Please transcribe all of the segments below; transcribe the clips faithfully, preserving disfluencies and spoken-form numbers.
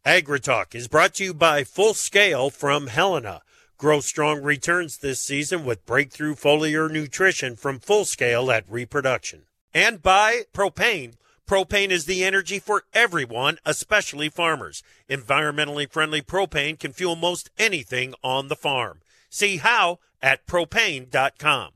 AgriTalk is brought to you by Full Scale from Helena. Grow strong returns this season with breakthrough foliar nutrition from Full Scale at Reproduction. And by Propane. Propane is the energy for everyone, especially farmers. Environmentally friendly propane can fuel most anything on the farm. See how at propane dot com.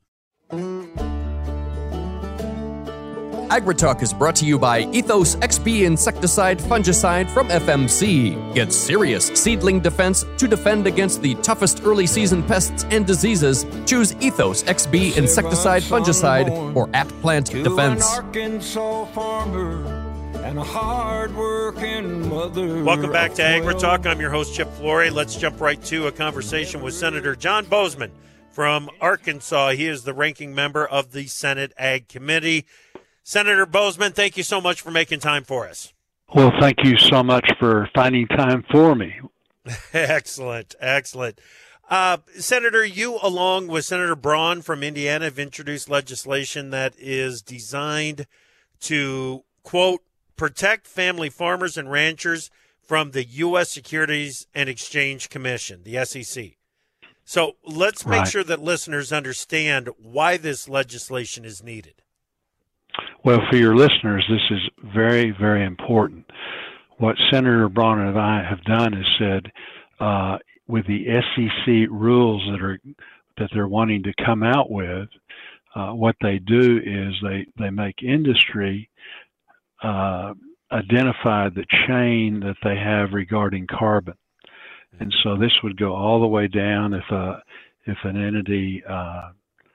AgriTalk is brought to you by Ethos X B insecticide fungicide from F M C. Get serious seedling defense to defend against the toughest early season pests and diseases. Choose Ethos X B insecticide fungicide for at plant defense. Arkansas farmer and a hard-working mother. Welcome back to AgriTalk. I'm your host, Chip Flory. Let's jump right to a conversation with Senator John Boozman from Arkansas. He is the ranking member of the Senate Ag Committee. Senator Boozman, thank you so much for making time for us. Well, thank you so much for finding time for me. Excellent, excellent. Uh, Senator, you, along with Senator Braun from Indiana, have introduced legislation that is designed to, quote, protect family farmers and ranchers from the U S Securities and Exchange Commission, the S E C. So let's make Right. sure that listeners understand why this legislation is needed. Well, for your listeners, this is very, very important. What Senator Braun and I have done is said, uh, with the S E C rules that are that they're wanting to come out with, uh, what they do is they they make industry uh, identify the chain that they have regarding carbon, and so this would go all the way down if a if an entity uh,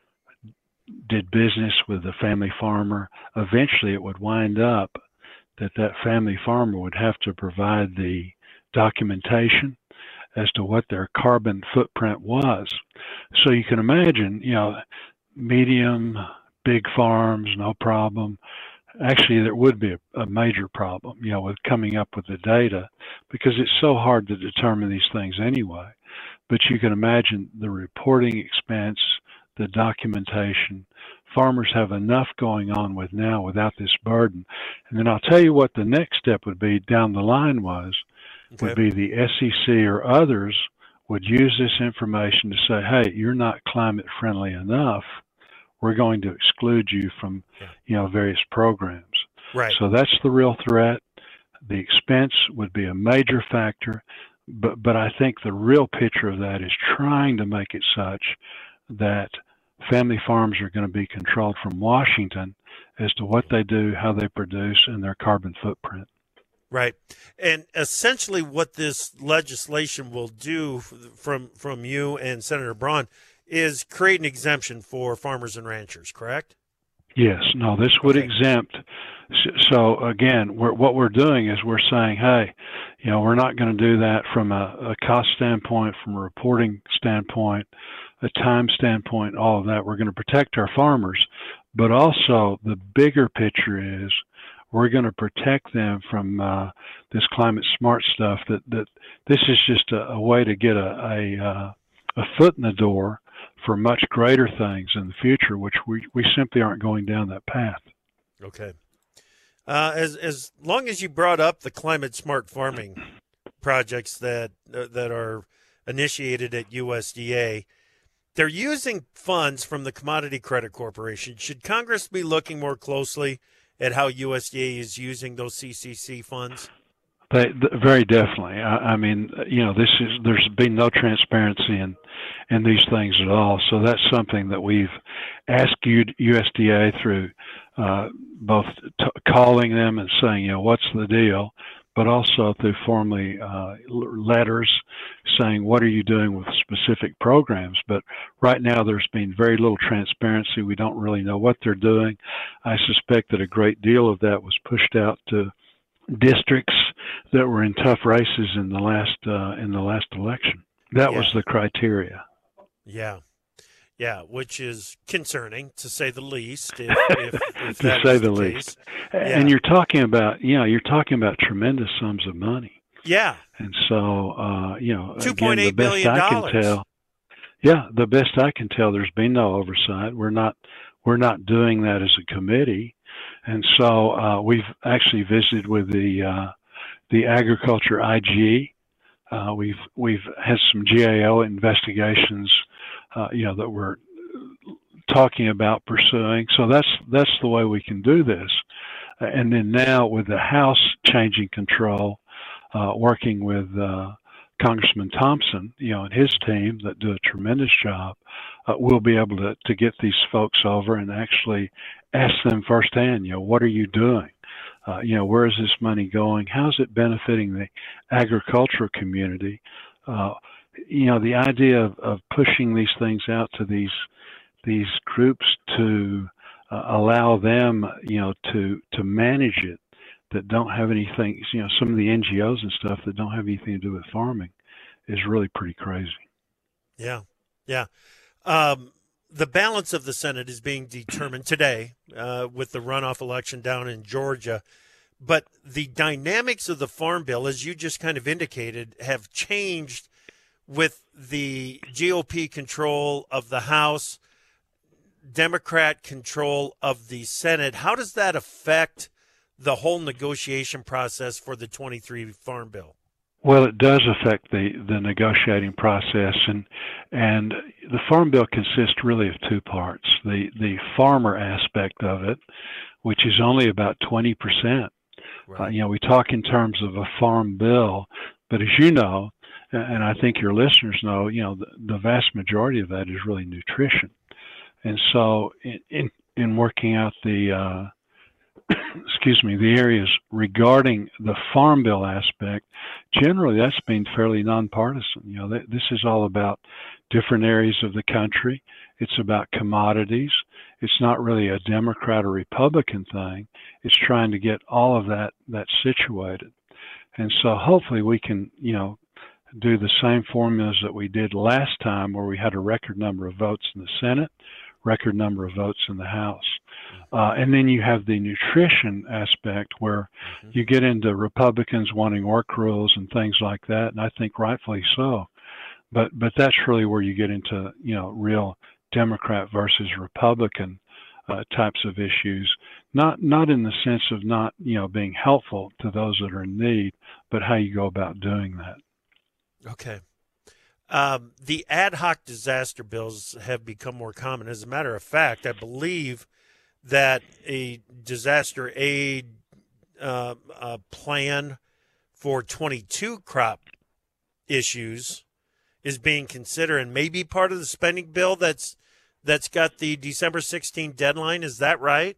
did business with a family farmer. Eventually it would wind up that that family farmer would have to provide the documentation as to what their carbon footprint was. So you can imagine, you know, medium, big farms, no problem. Actually, there would be a, a major problem, you know, with coming up with the data, because it's so hard to determine these things anyway. But you can imagine the reporting expense, the documentation. Farmers have enough going on with now without this burden. And then I'll tell you what the next step would be down the line was, okay. would be the S E C or others would use this information to say, hey, you're not climate friendly enough. We're going to exclude you from, yeah. you know, various programs. Right. So that's the real threat. The expense would be a major factor. But, but I think the real picture of that is trying to make it such that family farms are going to be controlled from Washington as to what they do, how they produce, and their carbon footprint. Right. And essentially what this legislation will do from from you and Senator Braun is create an exemption for farmers and ranchers, correct? Yes. No, this would okay. exempt. So, again, we're, what we're doing is we're saying, hey, you know, we're not going to do that from a, a cost standpoint, from a reporting standpoint, a time standpoint, all of that. We're going to protect our farmers, but also the bigger picture is we're going to protect them from uh, this climate smart stuff. That that this is just a, a way to get a a, uh, a foot in the door for much greater things in the future, which we we simply aren't going down that path. Okay. Uh, as as long as you brought up the climate smart farming projects that uh, that are initiated at U S D A. They're using funds from the Commodity Credit Corporation. Should Congress be looking more closely at how U S D A is using those C C C funds? They, very definitely. I, I mean, you know, this is there's been no transparency in in these things at all. So that's something that we've asked U S D A through uh, both t calling them and saying, you know, what's the deal, but also through formally uh, letters saying, what are you doing with specific programs? But right now there's been very little transparency. We don't really know what they're doing. I suspect that a great deal of that was pushed out to districts that were in tough races in the last uh, in the last election. That yeah. was the criteria. Yeah. Yeah, which is concerning, to say the least. If, if, if to say the, the least. Yeah. And you're talking about, you know, you're talking about tremendous sums of money. Yeah. And so, uh, you know, two point eight billion dollars. I can tell, yeah, the best I can tell, there's been no oversight. We're not, we're not doing that as a committee. And so uh, we've actually visited with the uh, the agriculture I G. Uh, we've we've had some G A O investigations, uh, you know, that we're talking about pursuing. So that's that's the way we can do this. And then now with the House changing control, uh, working with uh, Congressman Thompson, you know, and his team that do a tremendous job, uh, we'll be able to, to get these folks over and actually ask them firsthand, you know, what are you doing? Uh, you know, where is this money going? How's it benefiting the agricultural community? Uh, you know, the idea of, of pushing these things out to these these groups to uh, allow them, you know, to to manage it, that don't have anything, you know, some of the N G Os and stuff that don't have anything to do with farming, is really pretty crazy. Yeah, yeah. Um, the balance of the Senate is being determined today uh, with the runoff election down in Georgia. But the dynamics of the Farm Bill, as you just kind of indicated, have changed with the G O P control of the House, Democrat control of the Senate. How does that affect the whole negotiation process for the twenty-three Farm Bill? Well, it does affect the, the negotiating process, and and the Farm Bill consists really of two parts. The the farmer aspect of it, which is only about twenty percent. Right. Uh, you know, we talk in terms of a farm bill, but as you know, and I think your listeners know, you know, the, the vast majority of that is really nutrition. And so in in, in working out the uh, excuse me, the areas regarding the Farm Bill aspect, generally that's been fairly nonpartisan. You know, th- this is all about different areas of the country. It's about commodities. It's not really a Democrat or Republican thing. It's trying to get all of that, that situated. And so hopefully we can, you know, do the same formulas that we did last time, where we had a record number of votes in the Senate, record number of votes in the House. Uh, and then you have the nutrition aspect, where mm-hmm. you get into Republicans wanting work rules and things like that, and I think rightfully so. But but that's really where you get into, you know, real Democrat versus Republican uh, types of issues. Not not in the sense of not, you know, being helpful to those that are in need, but how you go about doing that. Okay. Um, the ad hoc disaster bills have become more common. As a matter of fact, I believe that a disaster aid uh, uh, plan for twenty-two crop issues is being considered, and maybe part of the spending bill that's that's got the December sixteenth deadline. Is that right?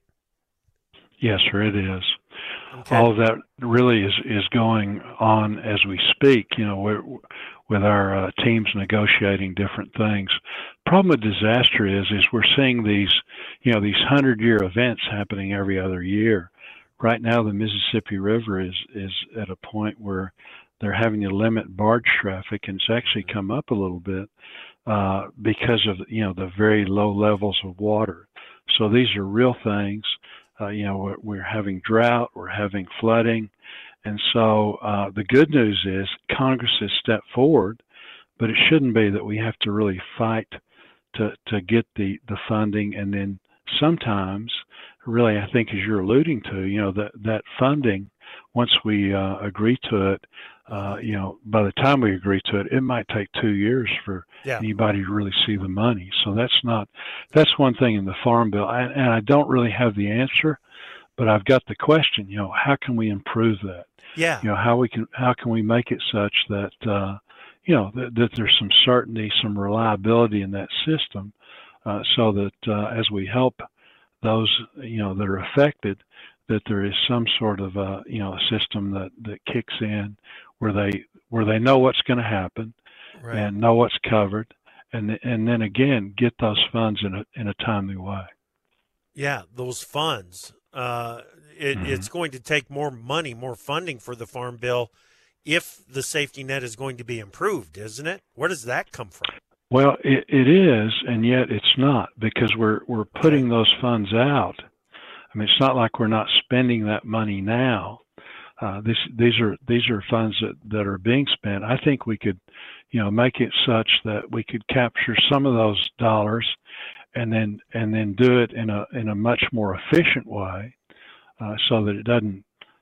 Yes, sir, it is. Okay. All of that really is, is going on as we speak, you know, we're, with our uh, teams negotiating different things. Problem with disaster is, is we're seeing these, you know, these hundred-year events happening every other year. Right now, the Mississippi River is, is at a point where they're having to limit barge traffic, and it's actually come up a little bit uh, because of, you know, the very low levels of water. So these are real things. Uh, you know, we're, we're having drought, we're having flooding. And so uh, the good news is Congress has stepped forward, but it shouldn't be that we have to really fight to, to get the, the funding. And then sometimes, really, I think as you're alluding to, you know, that, that funding, once we uh, agree to it, uh, you know, by the time we agree to it, it might take two years for yeah. anybody to really see the money. So that's not, that's one thing in the Farm Bill. I, and I don't really have the answer, but I've got the question, you know, how can we improve that? Yeah. You know, how we can, how can we make it such that, uh, you know, that, that there's some certainty, some reliability in that system, uh, so that uh, as we help those, you know, that are affected, that there is some sort of a, you know, a system that, that kicks in where they where they know what's going to happen, right, and know what's covered, and and then again get those funds in a in a timely way. Yeah, those funds. Uh, it, mm-hmm. It's going to take more money, more funding for the Farm Bill if the safety net is going to be improved, isn't it? Where does that come from? Well, it, it is, and yet it's not, because we're we're putting okay. those funds out. I mean, it's not like we're not spending that money now. Uh, this, these are these are funds that, that are being spent. I think we could, you know, make it such that we could capture some of those dollars, and then and then do it in a in a much more efficient way, uh, so that it doesn't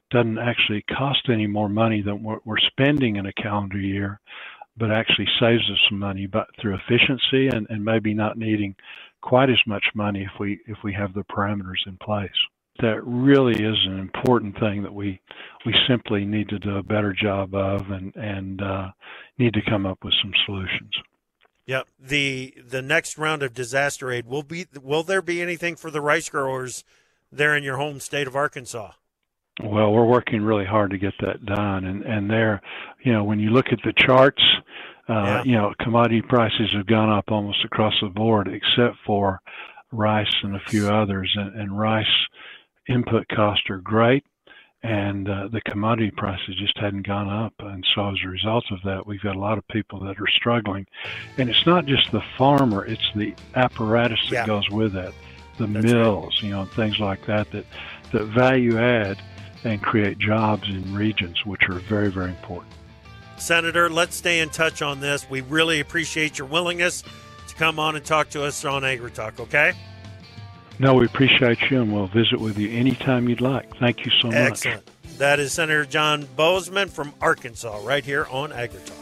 doesn't actually cost any more money than what we're spending in a calendar year, but actually saves us some money but through efficiency and, and maybe not needing quite as much money if we if we have the parameters in place. That really is an important thing that we we simply need to do a better job of and and uh, need to come up with some solutions. Yep. The the next round of disaster aid will be. Will there be anything for the rice growers there in your home state of Arkansas? Well, we're working really hard to get that done, and and there, you know, when you look at the charts, uh, yeah. you know, commodity prices have gone up almost across the board, except for rice and a few others, and, and rice input costs are great, and uh, the commodity prices just hadn't gone up, and so as a result of that, we've got a lot of people that are struggling, and it's not just the farmer; it's the apparatus that yeah. goes with it, the That's mills, right. you know, things like that that that value add and create jobs in regions, which are very, very important. Senator, let's stay in touch on this. We really appreciate your willingness to come on and talk to us on AgriTalk, okay? No, we appreciate you, and we'll visit with you anytime you'd like. Thank you so much. Excellent. That is Senator John Boozman from Arkansas right here on AgriTalk.